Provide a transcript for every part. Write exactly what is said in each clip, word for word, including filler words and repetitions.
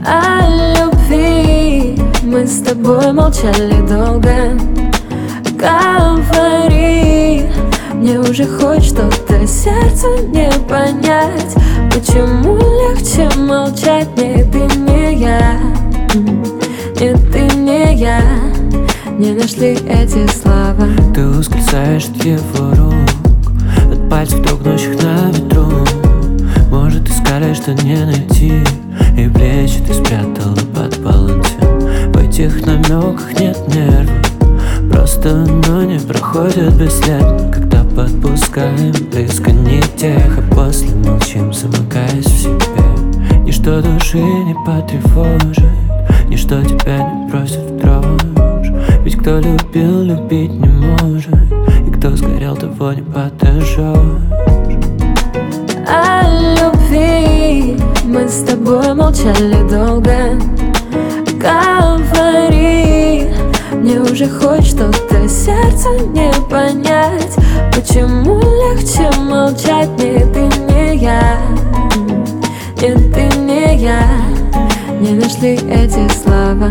О любви мы с тобой молчали долго. Говори, мне уже хоть что-то сердцу не понять. Почему легче молчать? Нет, ты не я, нет, ты не я. Не нашли эти слова. Ты ускользаешь от его рук, от пальцев, дрогнущих на ветру. Может, искали, что не найти, и плечи ты спрятала под палантин. В этих намеках нет нервов, просто оно не проходит бесследно. Когда подпускаем близко не тех, а после молчим, замыкаясь в себе. Ничто души не потревожит, ничто тебя не бросит в дрожь. Ведь кто любил, любить не может, и кто сгорел, того не подожжешь. О любви мы с тобой молчали долго. Говори, мне уже хоть что-то сердцу не понять. Почему легче молчать? Нет, ты не я, нет, ты не я. Не нашли эти слова.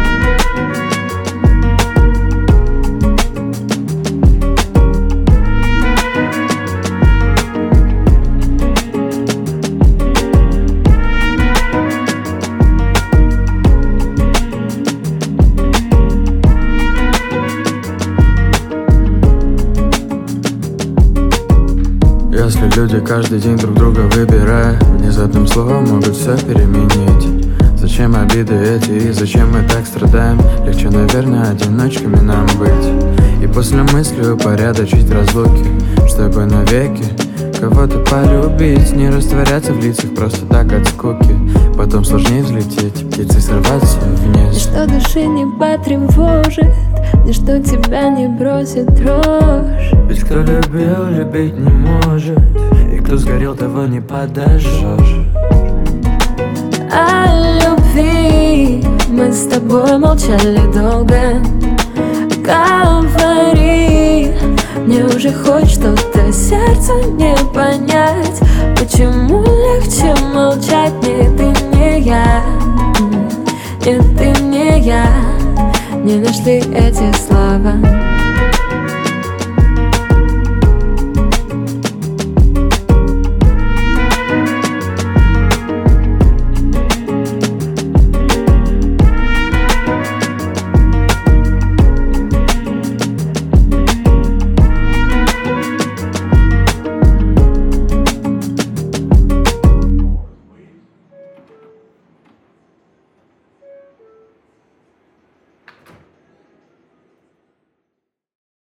Если люди каждый день друг друга выбирая, внезапным словом могут все переменить. Зачем обиды эти и зачем мы так страдаем? Легче, наверное, одиночками нам быть. И после мысли упорядочить разлуки, чтобы навеки кого-то полюбить. Не растворяться в лицах просто так от скуки. Потом сложнее взлететь, птицей сорваться вниз. Ничто души не потревожит, ничто тебя не бросит дрожь. Ведь кто любил, любить не может, и кто сгорел, того не подожжешь. О любви мы с тобой молчали долго. Говори, мне уже хоть что-то сердцу не понять. Почему легче молчать? Нет, ты не я, нет, ты не я. Не нашли эти слова.